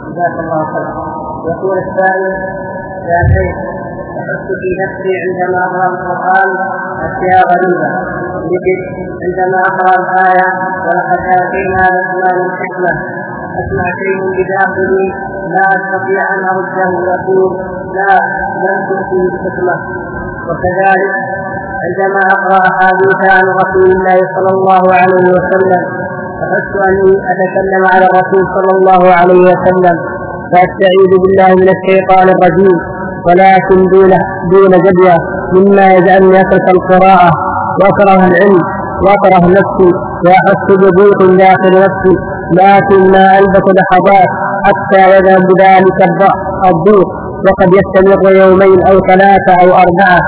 جزاك الله خيرا. يقول السائل: يا شيخ، أحس في نفسي عندما أقرأ القرآن أشياء غريبة، مثل عندما أقرأ الآية ولقد آتينا لقمان الحكمة أسمع شيء بداخلي لا أستطيع أن أرده وأقول لا لم تؤتي الحكمة. وكذلك عندما أقرأ أحاديث عن رسول الله صلى الله عليه وسلم أحس أني أتكلم على الرسول صلى الله عليه وسلم فأستعيذ بالله من الشيطان الرجيم، ولكن دون جدوى، مما يجعلني أترك القراءة وأكره العلم وأكره نفسي وأحس بضيق داخل نفسي، لكن ما ألبث لحظات حتى يذهب بذلك الضيق، وقد يستمر يومين أو 3 أو 4.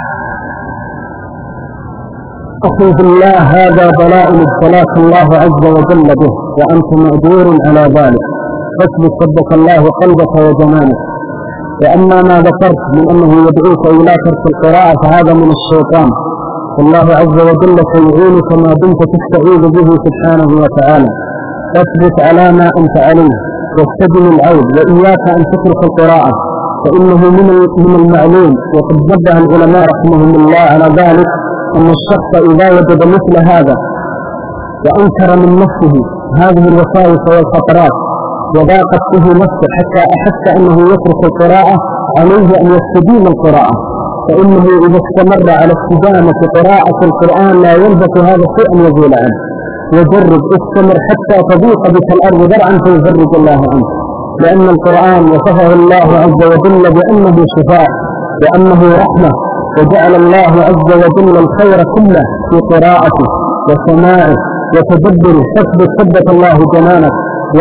أخي بالله، هذا بلاء ابتلاك الله عز وجل به، وأنت مأجور على ذلك، فاثبت صدق الله قلبك وجمالك. وأما ما ذكرت من أنه يدعوك إلى ترك القراءة فهذا من الشيطان، والله عز وجل سيعينك ما دمت تستعيذ به سبحانه وتعالى. فاثبت على ما أنت عليه واستجم العود، وإياك أن تترك القراءة، فإنه من المعلوم، وقد نبه العلماء رحمهم الله على ذلك، أن الشخص إذا وجد مثل هذا وأنكر من نفسه هذه الوساوس والخطرات وضاقت به نفسه حتى أحس أنه يترك القراءة، عليه أن يستديم القراءة، فإنه إذا استمر على استدامة قراءة القرآن لا يلبث هذا الشيء أن يزول عنه. وجرب، استمر حتى تضيق بك الأرض ذرعا فيفرج الله عنه، لأن القرآن وصفه الله عز وجل بأنه شفاء وأنه رحمة، وجعل الله عز وجل الخير كله في قراءته وسماعه وتدبره. فاثبت ثبت الله جنانك،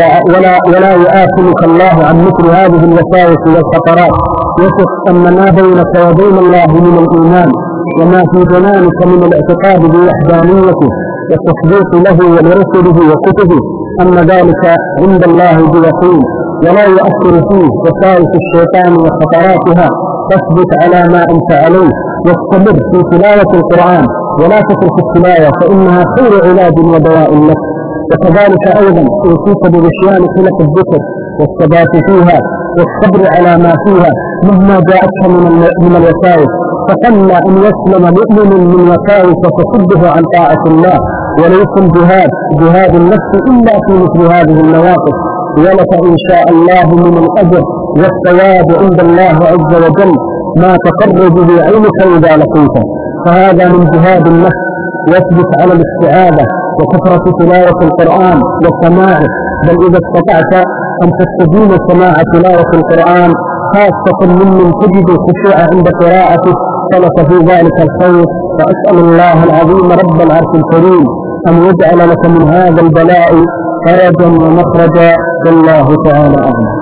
ولا يآثمك الله عن مثل هذه الوساوس والخطرات. وثق أن ما بينك وبين الله من الإيمان وما في جنانك من الاعتقاد بوحدانيته والتصديق له ولرسله وكتبه أن ذلك عند الله بيقين، ولا يؤثر فيه وساوس الشيطان وخطراتها. تثبت على ما أنت عليه، واستمر في تلاوة القرآن ولا تترك التلاوة، فإنها خير علاج ودواء لك. وكذلك أيضا أوصيك بغشيان حلق الذكر والثبات فيها والصبر على ما فيها مهما جاءتك من الوساوس، فقل أن يسلم مؤمن من وساوس تصده عن طاعة الله. وليس جهاد النفس إلا في مثل هذه المواقف، ولك إن شاء الله من الأجر والثواب عند الله عز وجل ما تقر به عينك إذا لقيته. فهذا من جهاد النفس. واثبت على الاستعاذة وكثرة تلاوة القرآن وسماعه، بل إذا استطعت أن تستديم سماع تلاوة القرآن خاصة ممن تجد الخشوع عند قراءته فلك في ذلك الخير. فأسأل الله العظيم رب العرش الكريم أن يجعل لك من هذا البلاء فرجا ومخرجا، والله تعالى أعلم.